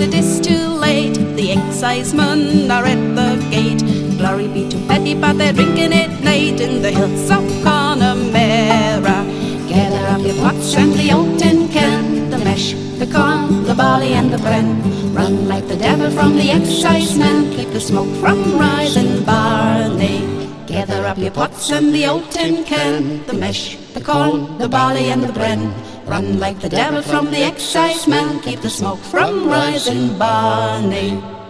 it is too late. The excisemen are at the gate. Glory be to Betty, but they're drinking it late in the hills of Connemara. Gather up your pots and the old tin can, the mesh, the corn, the barley and the bren. Run like the devil from the excisemen, keep the smoke from rising, Barney. Gather up your pots and the old tin can, the mesh, the corn, the barley and the bren. Run like the devil from the excisemen, keep the smoke from rising, Barney.